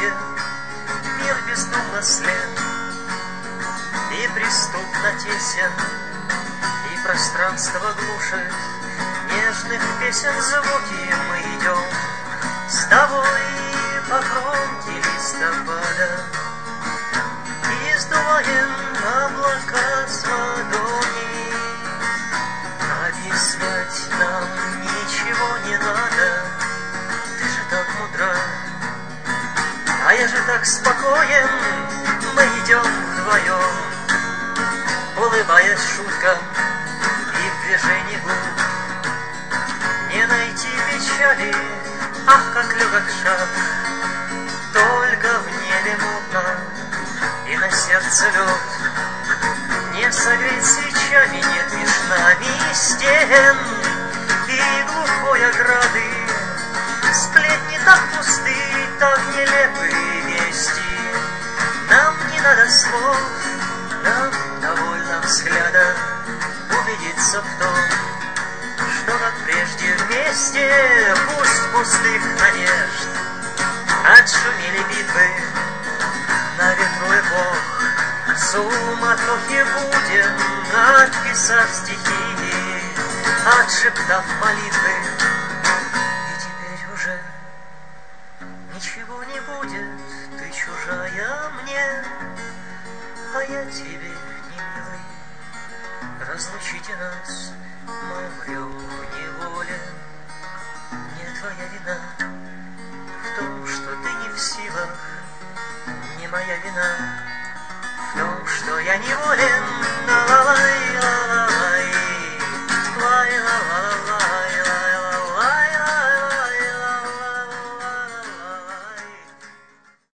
свете мир бездумно слеп, и преступно тесен, и пространство глушит нежных песен звуки. Мы идем с тобой по кромке листопада и сдуваем облака с ладони. Объяснять нам ничего не надо, ты же так мудра, а я же так спокоен. Мы идем вдвоем, улыбаясь шуткам и в движении губ. Не найти печали, ах, как легок шаг, только в небе мутно и на сердце лед. Не согреть свечами, нет меж нами стен и глухой ограды. Сплетни так пусты, так нелепы вести. Нам не надо слов, нам довольно взгляда убедиться в том, что как прежде вместе, пусть пустых надежд, отшумели битвы на ветру эпох. Суматохи будем, отписав стихи, отшептав молитвы. И теперь уже ничего не будет, ты чужая мне, а я тебе не милый. Разлучите нас, мы умрем в неволе. Не твоя вина в том, что ты не в силах, не моя вина в том, что я неволен.